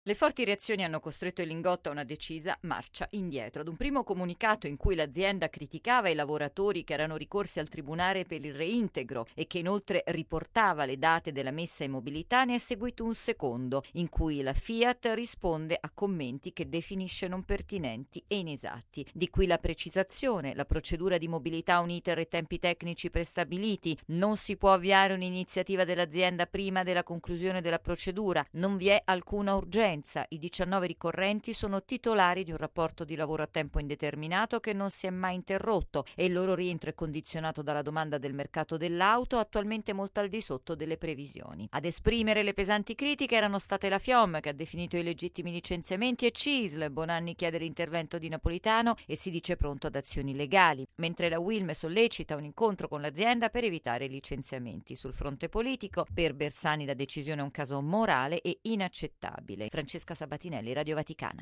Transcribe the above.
Le forti reazioni hanno costretto il Lingotto a una decisa marcia indietro. Ad un primo comunicato in cui l'azienda criticava i lavoratori che erano ricorsi al tribunale per il reintegro e che inoltre riportava le date della messa in mobilità, ne è seguito un secondo in cui la Fiat risponde a commenti che definisce non pertinenti e inesatti. Di qui la precisazione: la procedura di mobilità ha un iter e tempi tecnici prestabiliti, non si può avviare un'iniziativa dell'azienda prima della conclusione della procedura, non vi è alcuna urgenza. I 19 ricorrenti sono titolari di un rapporto di lavoro a tempo indeterminato che non si è mai interrotto e il loro rientro è condizionato dalla domanda del mercato dell'auto, attualmente molto al di sotto delle previsioni. Ad esprimere le pesanti critiche erano state la FIOM, che ha definito illegittimi licenziamenti, e CISL. Bonanni chiede l'intervento di Napolitano e si dice pronto ad azioni legali, mentre la UILM sollecita un incontro con l'azienda per evitare licenziamenti. Sul fronte politico, per Bersani la decisione è un caso morale e inaccettabile. Francesca Sabatinelli, Radio Vaticana.